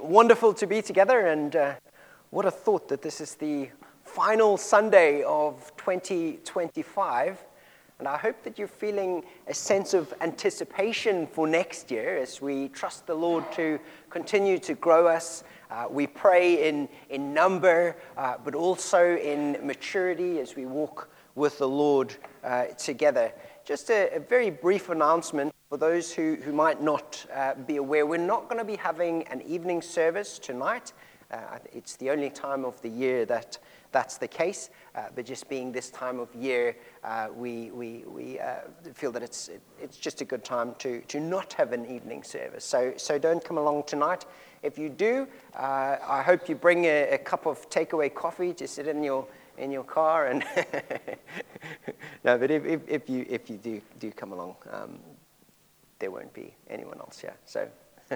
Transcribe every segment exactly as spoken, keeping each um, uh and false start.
Wonderful to be together, and uh, what a thought that this is the final Sunday of twenty twenty-five. And I hope that you're feeling a sense of anticipation for next year as we trust the Lord to continue to grow us. Uh, we pray in, in number, uh, but also in maturity as we walk with the Lord uh, together. Just a, a very brief announcement for those who, who might not uh, be aware. We're not going to be having an evening service tonight. Uh, it's the only time of the year that that's the case. Uh, but just being this time of year, uh, we we we uh, feel that it's it, it's just a good time to to not have an evening service. So so don't come along tonight. If you do, uh, I hope you bring a, a cup of takeaway coffee to sit in your in your car. And no, but if, if if you if you do do come along, um, there won't be anyone else here. So.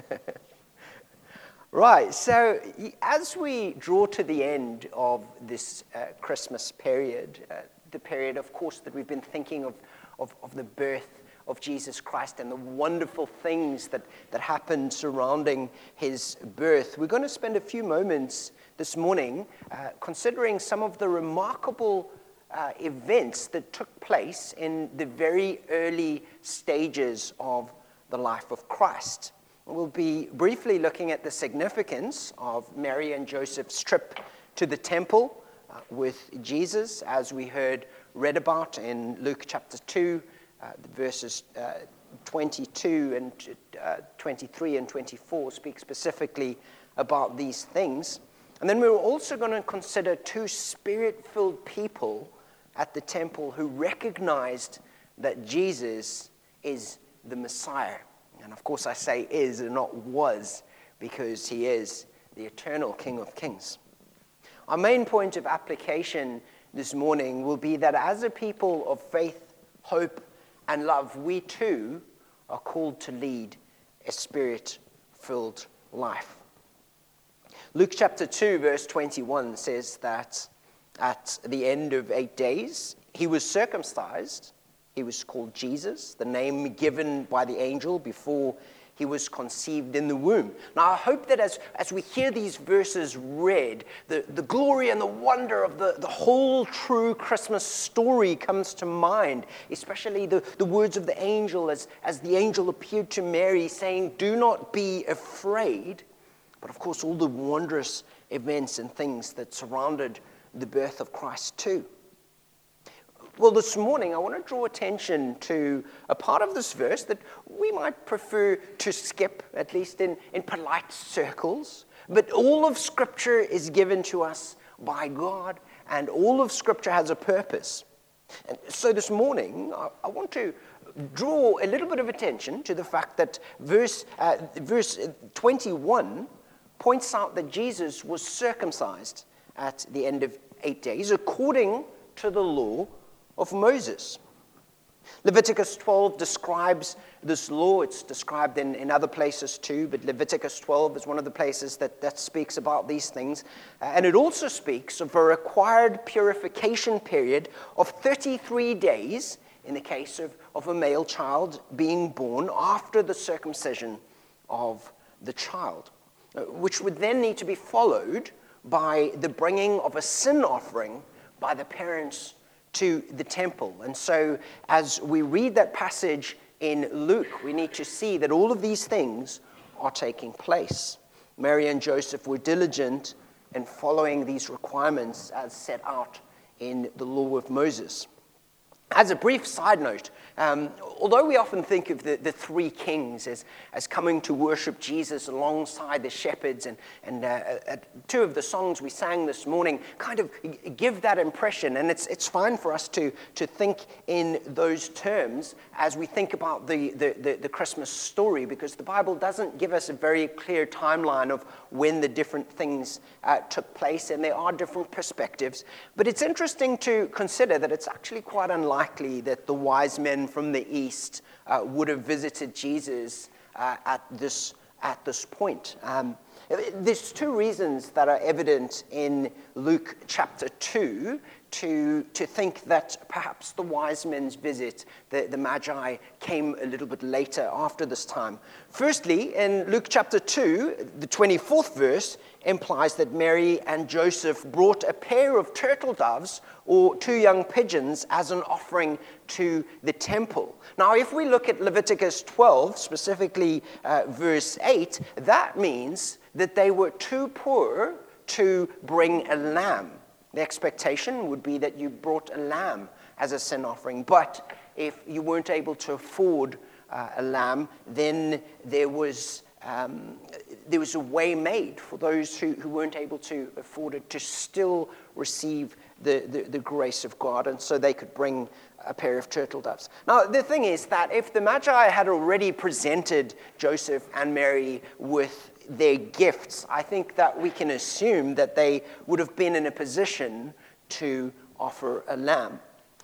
Right, so as we draw to the end of this uh, Christmas period, uh, the period, of course, that we've been thinking of, of, of the birth of Jesus Christ and the wonderful things that, that happened surrounding his birth, we're going to spend a few moments this morning uh, considering some of the remarkable uh, events that took place in the very early stages of the life of Christ. We'll be briefly looking at the significance of Mary and Joseph's trip to the temple uh, with Jesus, as we heard read about in Luke chapter two, uh, verses uh, twenty-two and uh, twenty-three and twenty-four speak specifically about these things. And then we're also going to consider two spirit-filled people at the temple who recognized that Jesus is the Messiah. And of course I say is and not was, because he is the eternal King of Kings. Our main point of application this morning will be that as a people of faith, hope, and love, we too are called to lead a spirit-filled life. Luke chapter two, verse twenty-one says that at the end of eight days, he was circumcised. He was called Jesus, the name given by the angel before he was conceived in the womb. Now, I hope that as, as we hear these verses read, the, the glory and the wonder of the, the whole true Christmas story comes to mind, especially the, the words of the angel as, as the angel appeared to Mary saying, "Do not be afraid." But of course, all the wondrous events and things that surrounded the birth of Christ too. Well, this morning, I want to draw attention to a part of this verse that we might prefer to skip, at least in, in polite circles. But all of Scripture is given to us by God, and all of Scripture has a purpose. And so this morning, I, I want to draw a little bit of attention to the fact that verse, uh, verse twenty-one points out that Jesus was circumcised at the end of eight days, according to the law of Moses. Leviticus twelve describes this law. It's described in, in other places too, but Leviticus twelve is one of the places that, that speaks about these things. Uh, and it also speaks of a required purification period of thirty-three days in the case of, of a male child being born after the circumcision of the child, uh, which would then need to be followed by the bringing of a sin offering by the parents to the temple. And so as we read that passage in Luke, we need to see that all of these things are taking place. Mary and Joseph were diligent in following these requirements as set out in the law of Moses. As a brief side note, um, although we often think of the, the three kings as, as coming to worship Jesus alongside the shepherds, and, and uh, uh, two of the songs we sang this morning kind of give that impression, and it's it's fine for us to, to think in those terms as we think about the, the, the, the Christmas story, because the Bible doesn't give us a very clear timeline of when the different things uh, took place, and there are different perspectives. But it's interesting to consider that it's actually quite unlikely that the wise men from the east uh, would have visited Jesus uh, at this at this point. Um, There's two reasons that are evident in Luke chapter two to, to think that perhaps the wise men's visit, the, the Magi, came a little bit later after this time. Firstly, in Luke chapter two, the twenty-fourth verse implies that Mary and Joseph brought a pair of turtle doves or two young pigeons as an offering to the temple. Now, if we look at Leviticus twelve, specifically uh, verse eight, that means that they were too poor to bring a lamb. The expectation would be that you brought a lamb as a sin offering. But if you weren't able to afford uh, a lamb, then there was um, there was a way made for those who, who weren't able to afford it to still receive the, the, the grace of God, and so they could bring a pair of turtle doves. Now, the thing is that if the Magi had already presented Joseph and Mary with their gifts, I think that we can assume that they would have been in a position to offer a lamb.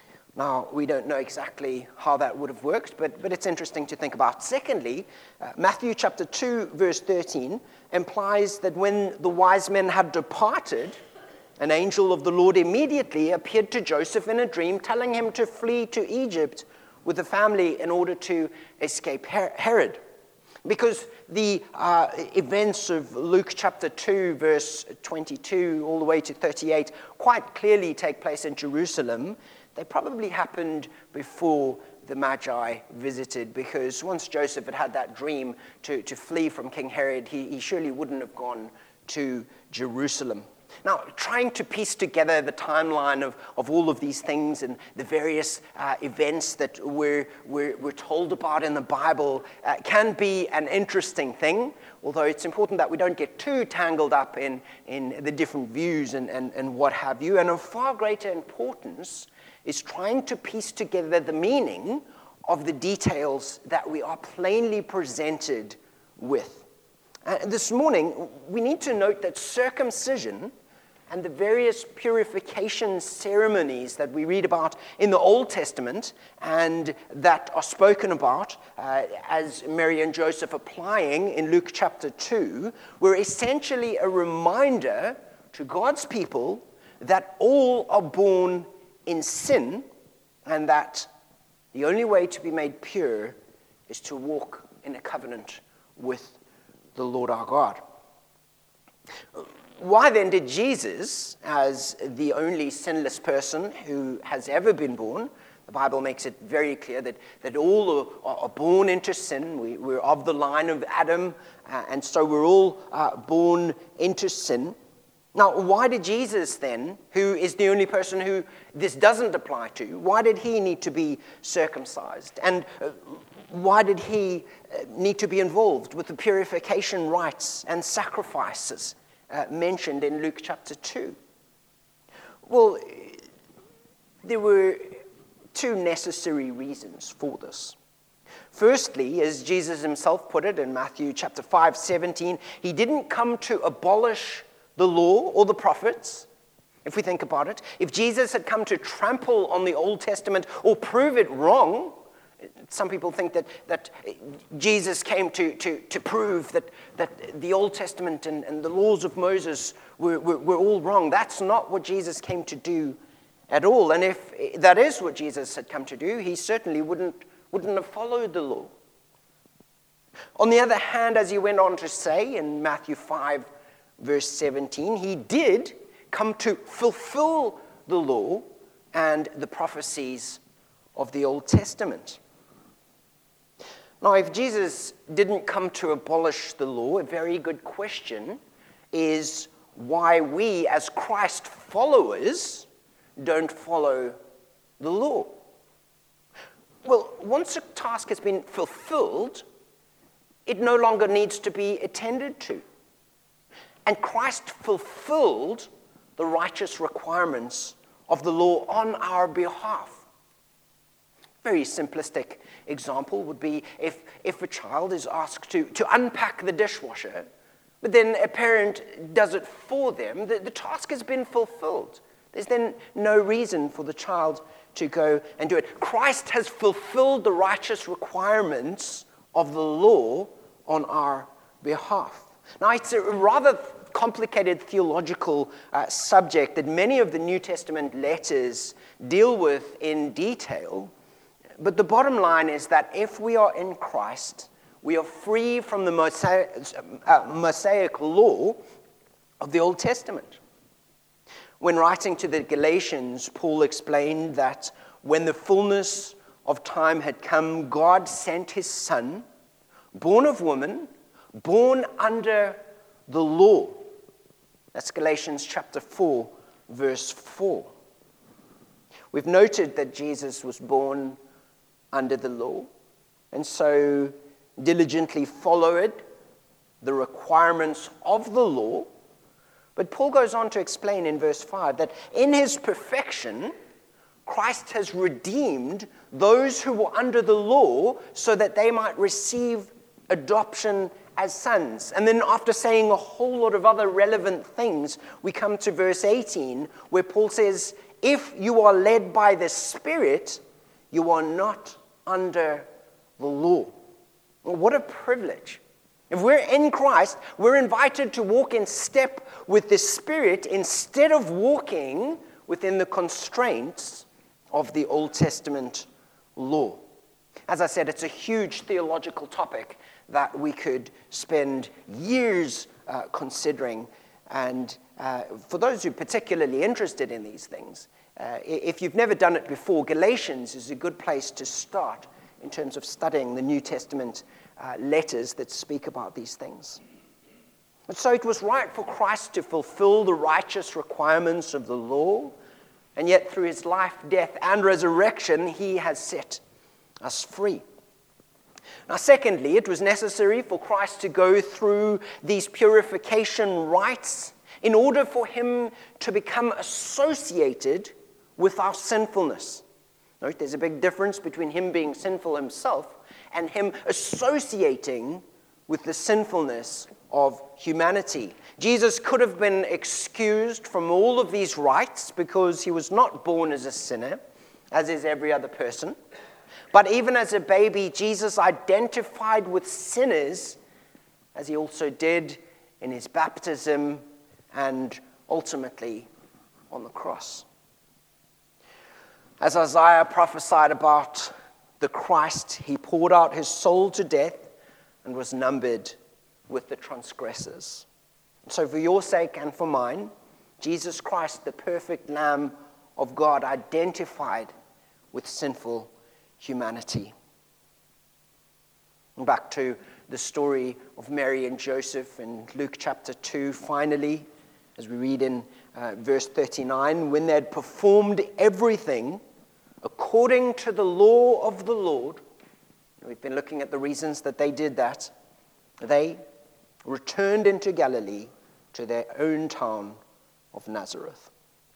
Now, we don't know exactly how that would have worked, but, but it's interesting to think about. Secondly, uh, Matthew chapter two, verse thirteen, implies that when the wise men had departed, an angel of the Lord immediately appeared to Joseph in a dream, telling him to flee to Egypt with the family in order to escape Herod. Because the uh, events of Luke chapter two, verse twenty-two, all the way to thirty-eight, quite clearly take place in Jerusalem, they probably happened before the Magi visited, because once Joseph had had that dream to, to flee from King Herod, he, he surely wouldn't have gone to Jerusalem. Now, trying to piece together the timeline of, of all of these things and the various uh, events that we're, we're, we're told about in the Bible uh, can be an interesting thing, although it's important that we don't get too tangled up in, in the different views and, and, and what have you. And of far greater importance is trying to piece together the meaning of the details that we are plainly presented with. Uh, this morning, we need to note that circumcision and the various purification ceremonies that we read about in the Old Testament and that are spoken about uh, as Mary and Joseph applying in Luke chapter two were essentially a reminder to God's people that all are born in sin and that the only way to be made pure is to walk in a covenant with the Lord our God. Why then did Jesus, as the only sinless person who has ever been born, the Bible makes it very clear that, that all are, are born into sin. We, we're of the line of Adam, uh, and so we're all uh, born into sin. Now, why did Jesus then, who is the only person who this doesn't apply to, why did he need to be circumcised? And uh, why did he uh, need to be involved with the purification rites and sacrifices uh, mentioned in Luke chapter two? Well, there were two necessary reasons for this. Firstly, as Jesus himself put it in Matthew chapter five, seventeen, he didn't come to abolish the law or the prophets. If we think about it, if Jesus had come to trample on the Old Testament or prove it wrong, some people think that, that Jesus came to, to, to prove that, that the Old Testament and, and the laws of Moses were, were, were all wrong. That's not what Jesus came to do at all. And if that is what Jesus had come to do, he certainly wouldn't, wouldn't have followed the law. On the other hand, as he went on to say in Matthew five, verse seventeen, he did come to fulfill the law and the prophecies of the Old Testament. Now, if Jesus didn't come to abolish the law, a very good question is why we, as Christ followers, don't follow the law. Well, once a task has been fulfilled, it no longer needs to be attended to. And Christ fulfilled the righteous requirements of the law on our behalf. Very simplistic example would be if, if a child is asked to, to unpack the dishwasher, but then a parent does it for them, the, the task has been fulfilled. There's then no reason for the child to go and do it. Christ has fulfilled the righteous requirements of the law on our behalf. Now, it's a rather complicated theological uh, subject that many of the New Testament letters deal with in detail. But the bottom line is that if we are in Christ, we are free from the Mosaic, uh, Mosaic law of the Old Testament. When writing to the Galatians, Paul explained that when the fullness of time had come, God sent his Son, born of woman, born under the law. That's Galatians chapter four, verse four. We've noted that Jesus was born under the law, and so diligently followed the requirements of the law. But Paul goes on to explain in verse five that in his perfection, Christ has redeemed those who were under the law so that they might receive adoption as sons. And then after saying a whole lot of other relevant things, we come to verse eighteen, where Paul says, if you are led by the Spirit, you are not under the law. Well, what a privilege. If we're in Christ, we're invited to walk in step with the Spirit instead of walking within the constraints of the Old Testament law. As I said, it's a huge theological topic that we could spend years uh, considering. And uh, for those who are particularly interested in these things, uh, if you've never done it before, Galatians is a good place to start in terms of studying the New Testament uh, letters that speak about these things. And so it was right for Christ to fulfill the righteous requirements of the law, and yet through his life, death, and resurrection, he has set us free. Now, secondly, it was necessary for Christ to go through these purification rites in order for him to become associated with our sinfulness. Note, there's a big difference between him being sinful himself and him associating with the sinfulness of humanity. Jesus could have been excused from all of these rites because he was not born as a sinner, as is every other person. But even as a baby, Jesus identified with sinners, as he also did in his baptism and ultimately on the cross. As Isaiah prophesied about the Christ, he poured out his soul to death and was numbered with the transgressors. So for your sake and for mine, Jesus Christ, the perfect Lamb of God, identified with sinful humanity. And back to the story of Mary and Joseph in Luke chapter two, finally, as we read in uh, verse thirty-nine, when they had performed everything according to the law of the Lord, we've been looking at the reasons that they did that, they returned into Galilee to their own town of Nazareth.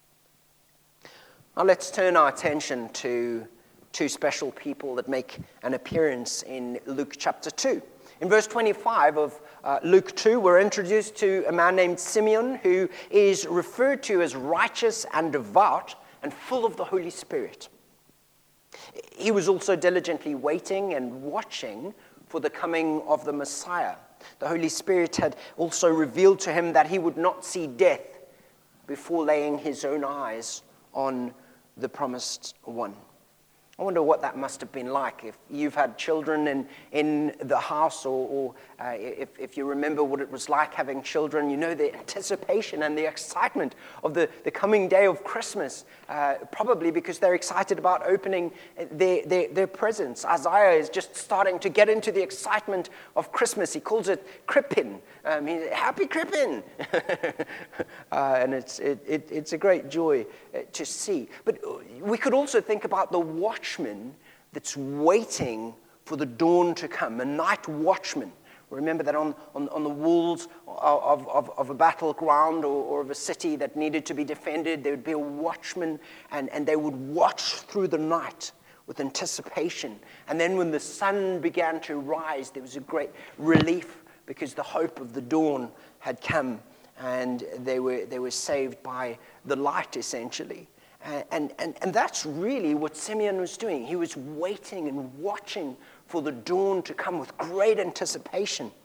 Now let's turn our attention to two special people that make an appearance in Luke chapter two. In verse twenty-five of uh, Luke two, we're introduced to a man named Simeon, who is referred to as righteous and devout and full of the Holy Spirit. He was also diligently waiting and watching for the coming of the Messiah. The Holy Spirit had also revealed to him that he would not see death before laying his own eyes on the promised one. I wonder what that must have been like if you've had children in, in the house, or, or uh, if, if you remember what it was like having children. You know the anticipation and the excitement of the, the coming day of Christmas, uh, probably because they're excited about opening their, their, their presents. Isaiah is just starting to get into the excitement of Christmas. He calls it Krippin. Um, he's, Happy Krippin! uh, and it's, it, it, it's a great joy uh, to see. But we could also think about the watchman that's waiting for the dawn to come, a night watchman. Remember that on, on, on the walls of, of, of a battleground or, or of a city that needed to be defended, there would be a watchman, and, and they would watch through the night with anticipation. And then when the sun began to rise, there was a great relief because the hope of the dawn had come, and they were, they were saved by the light, essentially. And, and, and that's really what Simeon was doing. He was waiting and watching for the dawn to come with great anticipation.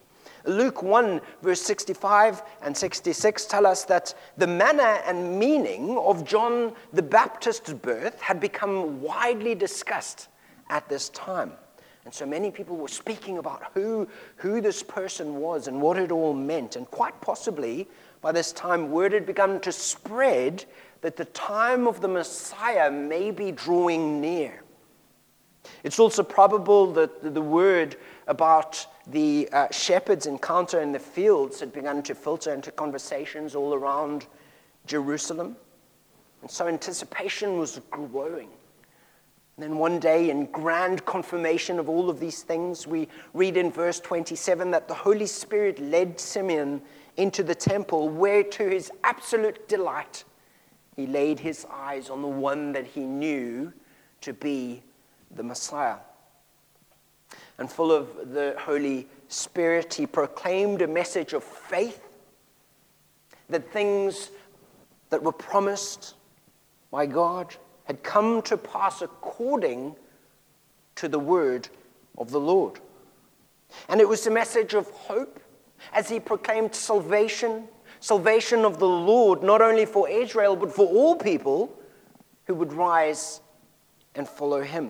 Luke one, verse sixty-five and sixty-six tell us that the manner and meaning of John the Baptist's birth had become widely discussed at this time. And so many people were speaking about who, who this person was and what it all meant. And quite possibly, by this time, word had begun to spread that the time of the Messiah may be drawing near. It's also probable that the word about the uh, shepherd's encounter in the fields had begun to filter into conversations all around Jerusalem. And so anticipation was growing. And then one day, in grand confirmation of all of these things, we read in verse twenty-seven that the Holy Spirit led Simeon into the temple, where to his absolute delight, he laid his eyes on the one that he knew to be the Messiah. And full of the Holy Spirit, he proclaimed a message of faith, that things that were promised by God had come to pass according to the word of the Lord. And it was a message of hope as he proclaimed salvation, salvation of the Lord, not only for Israel, but for all people who would rise and follow him.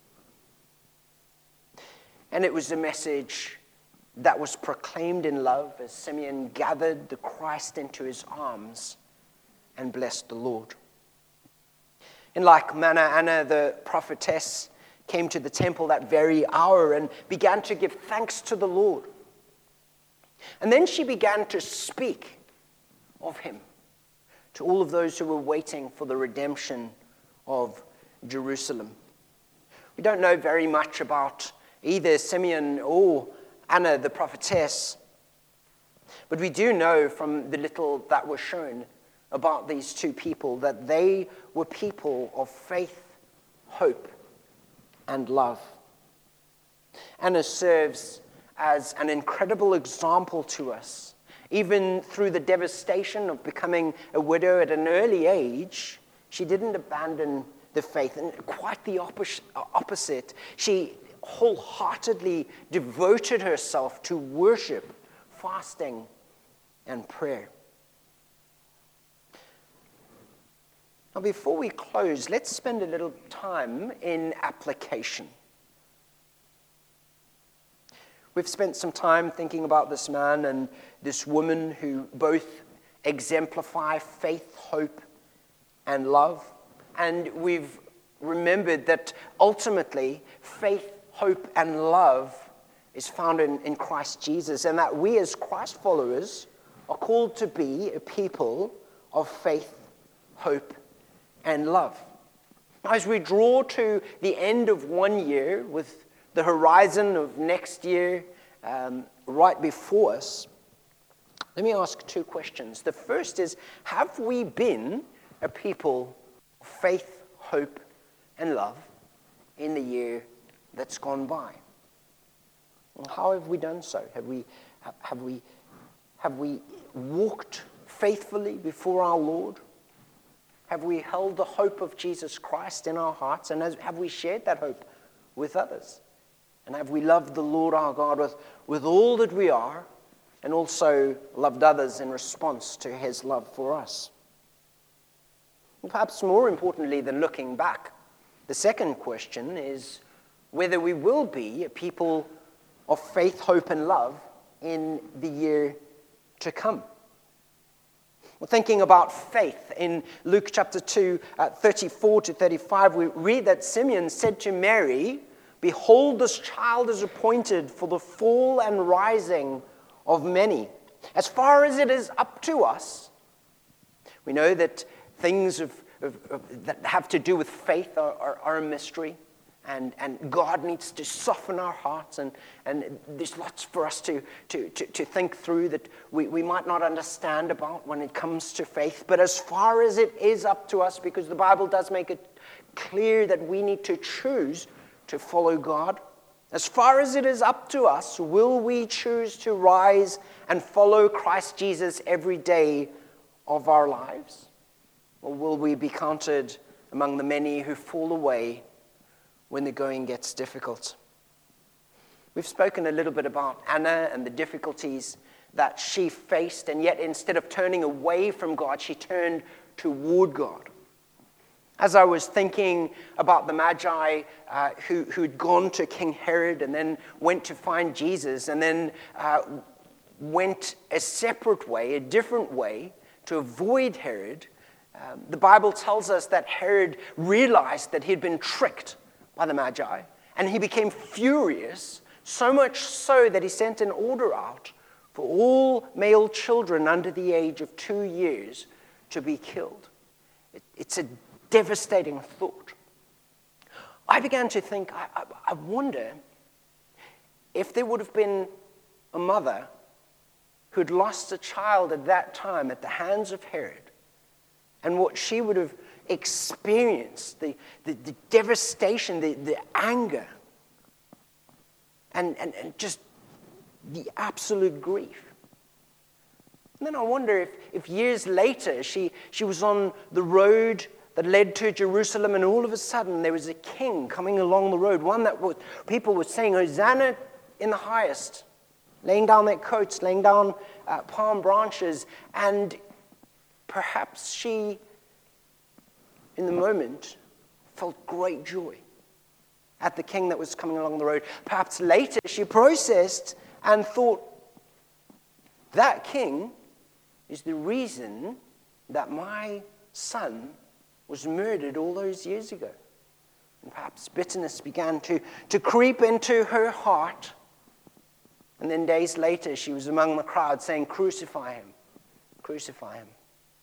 And it was a message that was proclaimed in love as Simeon gathered the Christ into his arms and blessed the Lord. In like manner, Anna the prophetess came to the temple that very hour and began to give thanks to the Lord. And then she began to speak of him to all of those who were waiting for the redemption of Jerusalem. We don't know very much about either Simeon or Anna the prophetess, but we do know from the little that was shown about these two people that they were people of faith, hope, and love. Anna serves as an incredible example to us. Even through the devastation of becoming a widow at an early age, she didn't abandon the faith. And quite the opposite, she wholeheartedly devoted herself to worship, fasting, and prayer. Now, before we close, let's spend a little time in application. We've spent some time thinking about this man and this woman who both exemplify faith, hope, and love. And we've remembered that ultimately faith, hope, and love is found in, in Christ Jesus, and that we as Christ followers are called to be a people of faith, hope, and love. Now, as we draw to the end of one year with the horizon of next year um, right before us, let me ask two questions. The first is, have we been a people of faith, hope, and love in the year that's gone by? And how have we done so? Have we, have we, have we walked faithfully before our Lord? Have we held the hope of Jesus Christ in our hearts? And have we shared that hope with others? And have we loved the Lord our God with, with all that we are, and also loved others in response to his love for us? And perhaps more importantly than looking back, the second question is whether we will be a people of faith, hope, and love in the year to come. Well, thinking about faith, in Luke chapter two, uh, thirty-four to thirty-five, we read that Simeon said to Mary, "Behold, this child is appointed for the fall and rising of many. As far as it is up to us," we know that things of, of, of, that have to do with faith are, are, are a mystery. And, and God needs to soften our hearts, and, and there's lots for us to, to, to, to think through that we, we might not understand about when it comes to faith. But as far as it is up to us, because the Bible does make it clear that we need to choose to follow God, as far as it is up to us, will we choose to rise and follow Christ Jesus every day of our lives? Or will we be counted among the many who fall away when the going gets difficult? We've spoken a little bit about Anna and the difficulties that she faced, and yet instead of turning away from God, she turned toward God. As I was thinking about the Magi uh, who, who'd gone to King Herod and then went to find Jesus and then uh, went a separate way, a different way to avoid Herod, um, the Bible tells us that Herod realized that he'd been tricked by the Magi, and he became furious, so much so that he sent an order out for all male children under the age of two years to be killed. It, it's a devastating thought. I began to think, I, I, I wonder if there would have been a mother who'd lost a child at that time at the hands of Herod, and what she would have experienced, the, the, the devastation, the, the anger, and, and, and just the absolute grief. And then I wonder if, if years later she, she was on the road that led to Jerusalem, and all of a sudden there was a king coming along the road, one that was, people were saying, Hosanna in the highest, laying down their coats, laying down uh, palm branches, and perhaps she, in the moment, felt great joy at the king that was coming along the road. Perhaps later she processed and thought, that king is the reason that my son was murdered all those years ago. And perhaps bitterness began to, to creep into her heart. And then days later, she was among the crowd saying, crucify him, crucify him.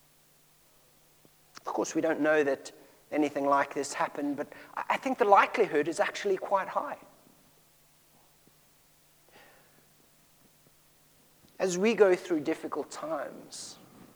Of course, we don't know that anything like this happened, but I think the likelihood is actually quite high. As we go through difficult times,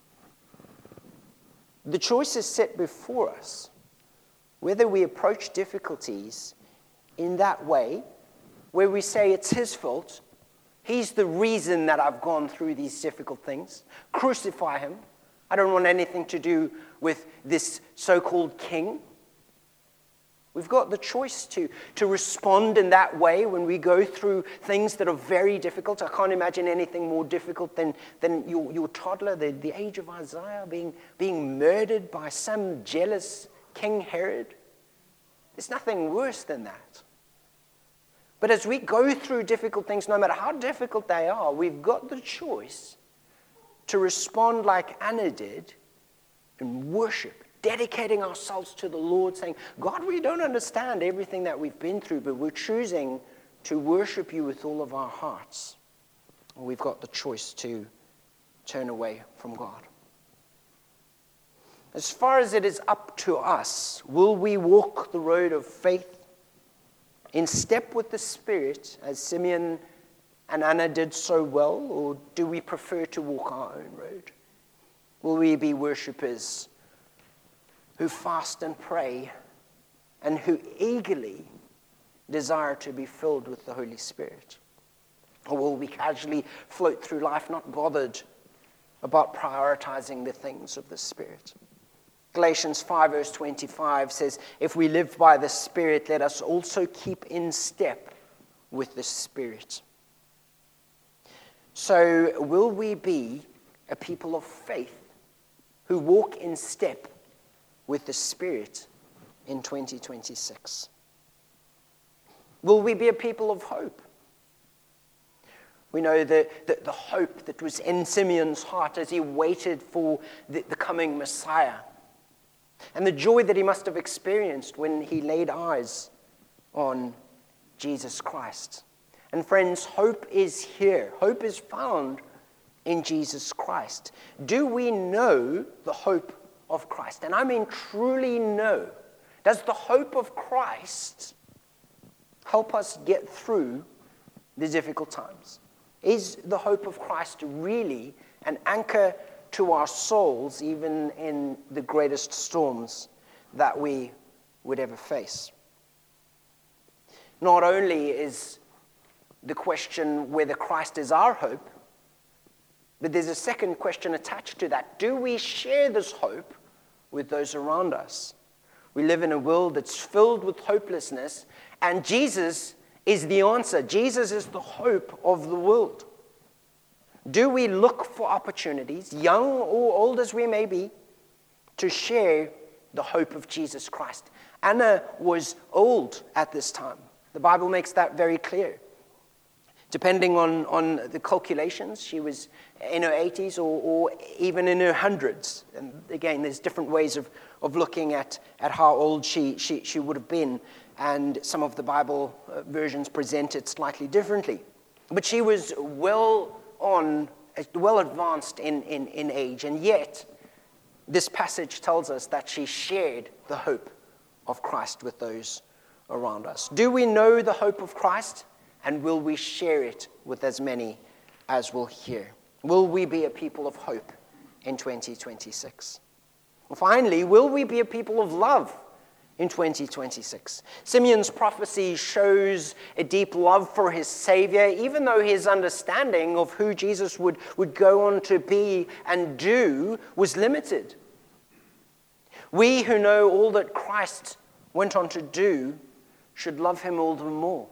the choice is set before us whether we approach difficulties in that way, where we say it's his fault, he's the reason that I've gone through these difficult things, crucify him, I don't want anything to do with this so-called king. We've got the choice to, to respond in that way when we go through things that are very difficult. I can't imagine anything more difficult than, than your, your toddler, the, the age of Isaiah, being, being murdered by some jealous King Herod. There's nothing worse than that. But as we go through difficult things, no matter how difficult they are, we've got the choice to respond like Anna did and worship, dedicating ourselves to the Lord, saying, God, we don't understand everything that we've been through, but we're choosing to worship you with all of our hearts. We've got the choice to turn away from God. As far as it is up to us, will we walk the road of faith in step with the Spirit, as Simeon and Anna did so well, or do we prefer to walk our own road? Will we be worshippers who fast and pray, and who eagerly desire to be filled with the Holy Spirit? Or will we casually float through life, not bothered about prioritizing the things of the Spirit? Galatians five verse twenty-five says, if we live by the Spirit, let us also keep in step with the Spirit. So will we be a people of faith who walk in step with the Spirit in twenty twenty-six? Will we be a people of hope? We know the, the, the hope that was in Simeon's heart as he waited for the, the coming Messiah, and the joy that he must have experienced when he laid eyes on Jesus Christ. And friends, hope is here. Hope is found in Jesus Christ. Do we know the hope of Christ? And I mean truly know. Does the hope of Christ help us get through the difficult times? Is the hope of Christ really an anchor to our souls, even in the greatest storms that we would ever face? Not only is the question whether Christ is our hope, but there's a second question attached to that. Do we share this hope with those around us? We live in a world that's filled with hopelessness, and Jesus is the answer. Jesus is the hope of the world. Do we look for opportunities, young or old as we may be, to share the hope of Jesus Christ? Anna was old at this time. The Bible makes that very clear. Depending on, on the calculations, she was in her eighties or, or even in her hundreds. And again, there's different ways of, of looking at, at how old she, she, she would have been. And some of the Bible versions present it slightly differently. But she was well on, well advanced in, in, in age. And yet, this passage tells us that she shared the hope of Christ with those around us. Do we know the hope of Christ? And will we share it with as many as will hear? Will we be a people of hope in twenty twenty-six? Finally, will we be a people of love in twenty twenty-six? Simeon's prophecy shows a deep love for his Savior, even though his understanding of who Jesus would, would go on to be and do was limited. We who know all that Christ went on to do should love him all the more.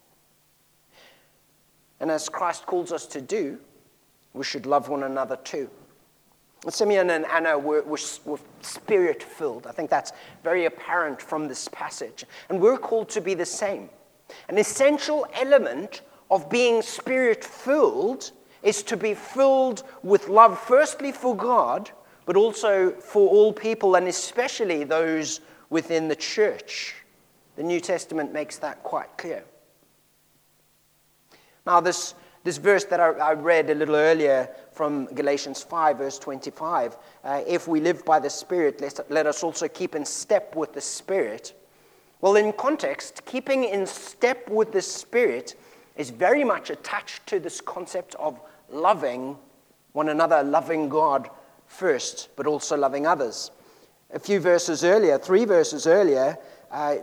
And as Christ calls us to do, we should love one another too. Simeon and Anna were, were, were spirit-filled. I think that's very apparent from this passage. And we're called to be the same. An essential element of being spirit-filled is to be filled with love, firstly for God, but also for all people, and especially those within the church. The New Testament makes that quite clear. Now, this, this verse that I, I read a little earlier from Galatians five, verse twenty-five, uh, if we live by the Spirit, let, let us also keep in step with the Spirit. Well, in context, keeping in step with the Spirit is very much attached to this concept of loving one another, loving God first, but also loving others. A few verses earlier, three verses earlier, uh,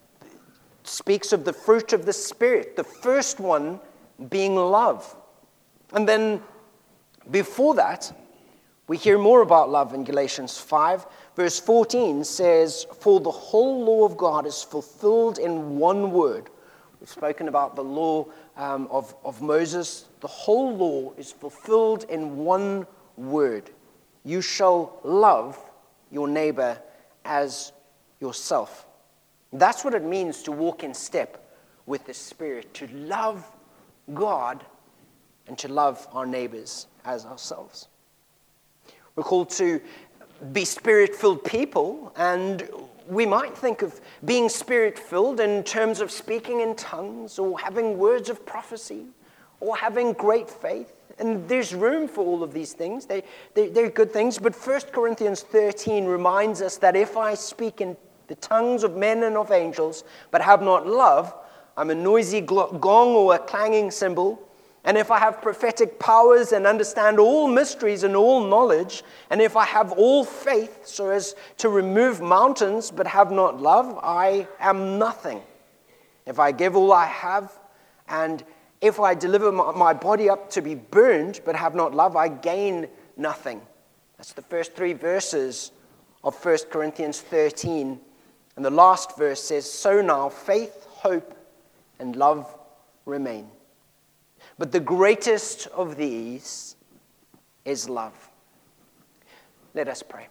speaks of the fruit of the Spirit. The first one being love. And then before that, we hear more about love in Galatians five. Verse fourteen says, "For the whole law of God is fulfilled in one word." We've spoken about the law um, of, of Moses. The whole law is fulfilled in one word. You shall love your neighbor as yourself. That's what it means to walk in step with the Spirit, to love God and to love our neighbors as ourselves. We're called to be Spirit-filled people, and we might think of being Spirit-filled in terms of speaking in tongues or having words of prophecy or having great faith. And there's room for all of these things. They, they, they're good things. But First Corinthians thirteen reminds us that if I speak in the tongues of men and of angels, but have not love, I'm a noisy gong or a clanging cymbal. And if I have prophetic powers and understand all mysteries and all knowledge, and if I have all faith so as to remove mountains but have not love, I am nothing. If I give all I have, and if I deliver my body up to be burned but have not love, I gain nothing. That's the first three verses of First Corinthians thirteen. And the last verse says, "So now faith, hope, and love remain. But the greatest of these is love." Let us pray.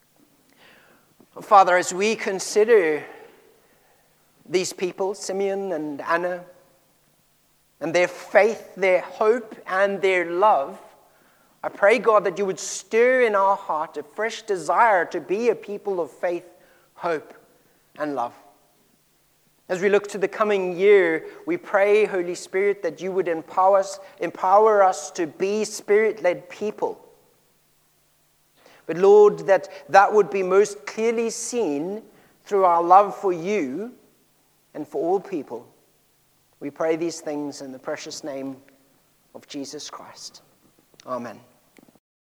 Father, as we consider these people, Simeon and Anna, and their faith, their hope, and their love, I pray, God, that you would stir in our heart a fresh desire to be a people of faith, hope, and love. As we look to the coming year, we pray, Holy Spirit, that you would empower us, empower us to be Spirit-led people. But Lord, that that would be most clearly seen through our love for you and for all people. We pray these things in the precious name of Jesus Christ. Amen.